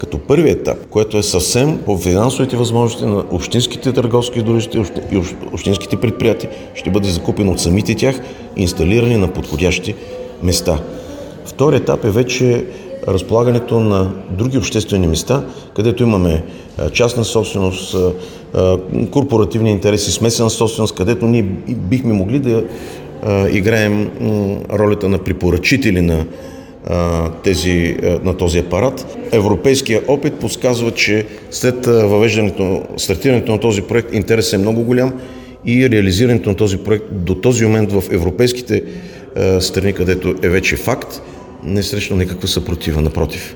Като първи етап, което е съвсем по финансовите възможности на общинските търговски дружества и общинските предприятия, ще бъде закупен от самите тях и инсталирани на подходящи места. Втори етап е вече разполагането на други обществени места, където имаме частна собственост, корпоративни интереси, смесена собственост, където ние бихме могли да играем ролята на препоръчители на този апарат. Европейския опит подсказва, че след стартирането на този проект интересът е много голям и реализирането на този проект до този момент в европейските страни, където е вече факт, не срещна никаква съпротива, напротив.